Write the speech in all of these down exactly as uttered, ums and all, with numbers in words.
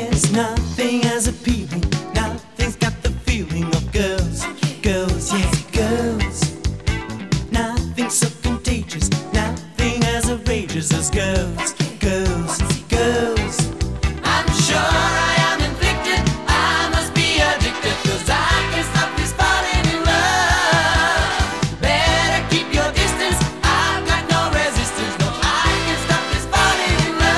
There's nothing as appealing, nothing's got the feeling of girls, girls, yeah, girls. Nothing so contagious, nothing as outrageous as girls, girls, girls. I'm sure I am inflicted, I must be addicted, 'cause I can't stop this falling in love. Better keep your distance, I've got no resistance, no, I can't stop this falling in love.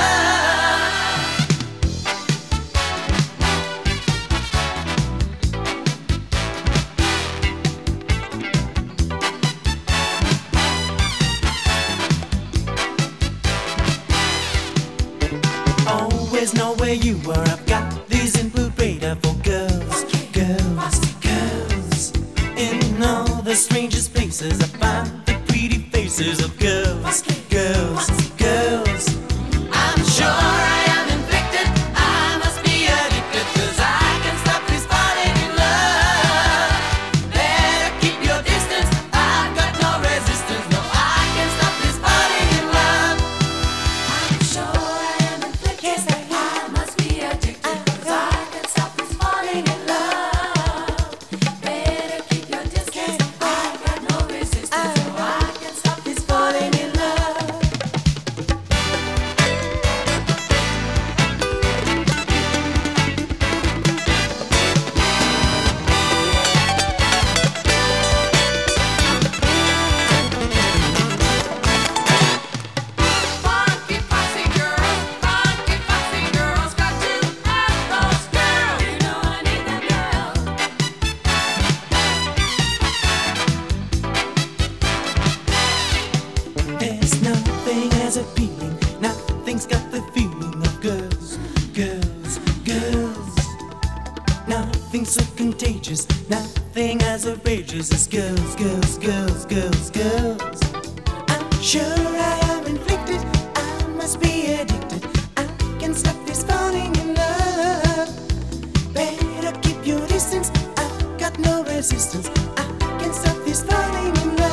Always know where you are. I've got these in blue radar for girls, girls, girls. In all the strangest places, I find the pretty faces of girls, girls, girls. I'm sure I am inflicted, I must be addicted, 'cause I can't stop this falling in love. Better keep your distance, I've got no resistance, no, I can't stop this falling in love. I'm sure I am inflicted, I must be addicted, 'cause I can't stop this falling in love. Better keep your distance, I've got no resistance, no, I can't stop this falling in love. Funky fussy girls, funky fussy girls, got to have those girls. You know I need that girl. There's nothing as appealing, nothing's got the feeling of girls, girls, girls. Nothing so contagious, nothing as outrageous as girls, girls, girls, girls, girls. I'm sure I am inflicted, I must be addicted, I can't stop this falling in love. Better keep your distance, I've got no resistance, I can't stop this falling in love.